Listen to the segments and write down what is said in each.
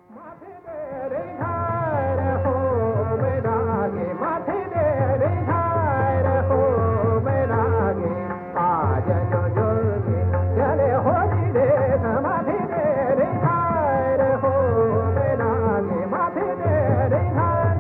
माथे तेरे धार हो मेरा गे, माथे तेरे धार हो मेरा गे, आज जो जोगे चले हो रे माथे तेरे धार हो मेरा गे, माथे तेरे धार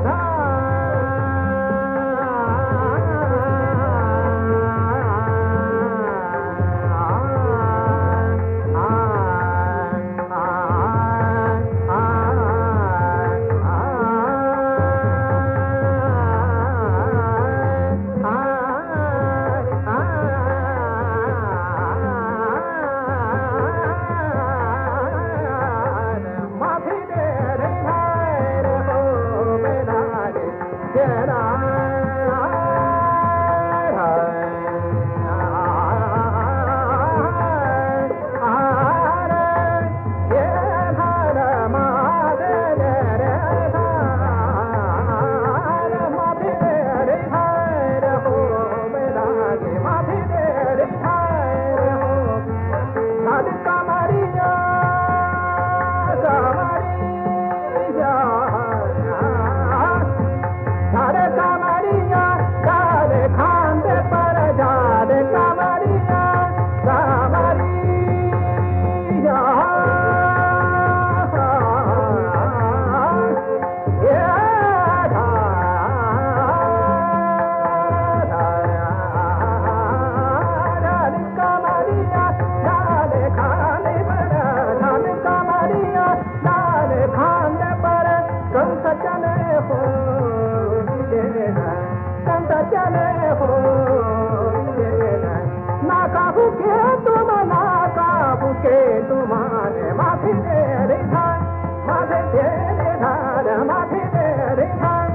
तुम्हारे माथे तेरे धार, माथे तेरे धार, माथे तेरे धार,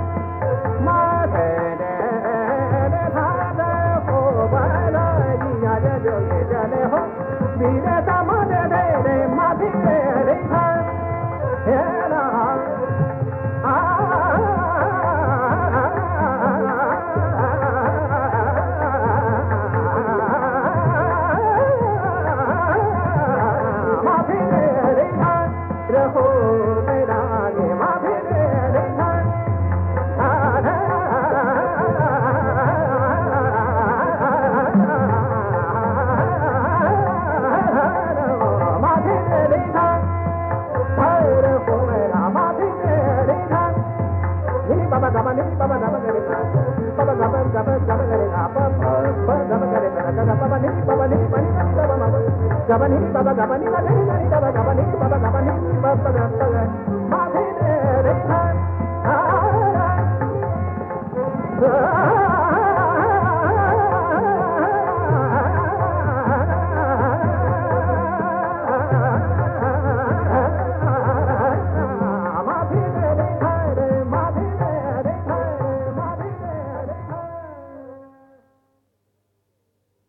माथे तेरे धार हो बड़ा जिया जोगे चले हो वीरे समाधे तेरे माथे तेरे धार Hera Gabani, Baba Gabani, Baba Gabani, Baba Gabani, Baba Gabani, Baba Gabani,